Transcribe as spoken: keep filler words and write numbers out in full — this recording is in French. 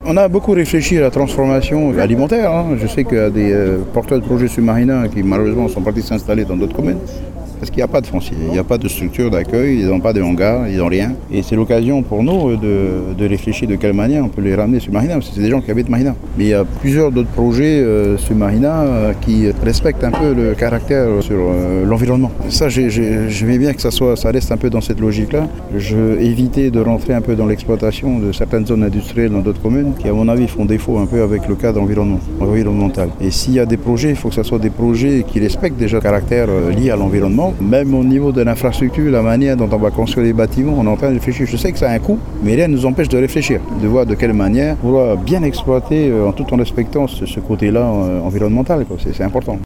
On a beaucoup réfléchi à la transformation alimentaire. Hein. Je sais qu'il y a des euh, porteurs de projets submarins qui malheureusement sont partis s'installer dans d'autres communes. Parce qu'il n'y a pas de foncier, il n'y a pas de structure d'accueil, ils n'ont pas de hangar, ils n'ont rien. Et c'est l'occasion pour nous de, de réfléchir de quelle manière on peut les ramener sur Marina, parce que c'est des gens qui habitent Marina. Mais il y a plusieurs d'autres projets euh, sur Marina euh, qui respectent un peu le caractère sur euh, l'environnement. Ça, j'ai, j'ai, je veux bien que ça, soit, ça reste un peu dans cette logique-là. Je veux éviter de rentrer un peu dans l'exploitation de certaines zones industrielles dans d'autres communes qui, à mon avis, font défaut un peu avec le cadre environnemental. Et s'il y a des projets, il faut que ce soit des projets qui respectent déjà le caractère euh, lié à l'environnement. Même au niveau de l'infrastructure, la manière dont on va construire les bâtiments, on est en train de réfléchir. Je sais que ça a un coût, mais rien ne nous empêche de réfléchir, de voir de quelle manière on va bien exploiter euh, en tout en respectant ce, ce côté-là euh, environnemental. Quoi. C'est, c'est important.